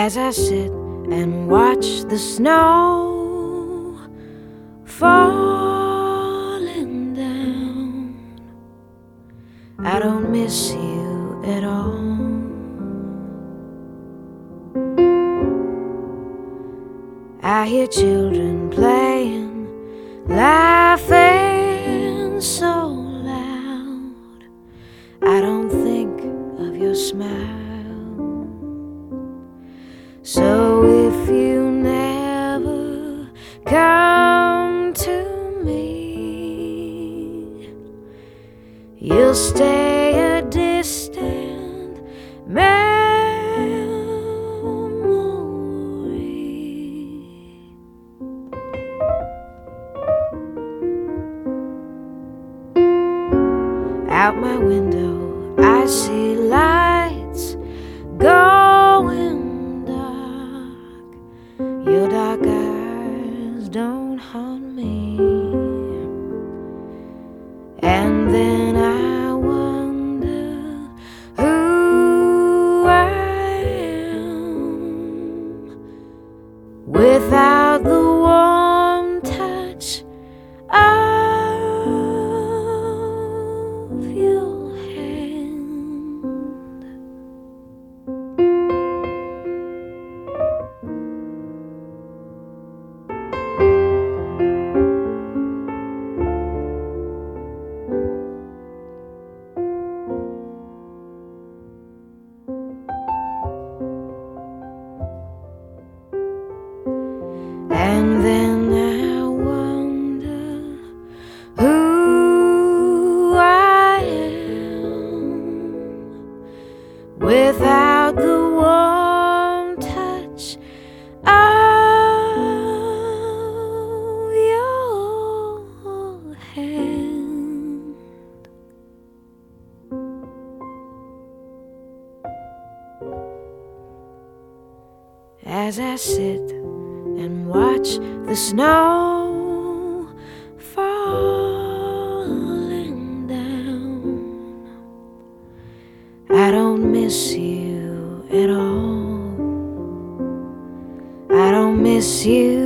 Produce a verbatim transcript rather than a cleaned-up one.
as I sit and watch the snow falling down. I don't miss you at all. I hear children playing, laughing so loud. I don't think of your smile. So if you never come to me, you'll stay a distant memory. Out my window I see lights going dark. Your dark eyes don't haunt me. And then I wonder who I am without the warm touch of your hand. And then I wonder who I am without the warm touch of your hand. As I sit and watch the snow falling down, I don't miss you at all. I don't miss you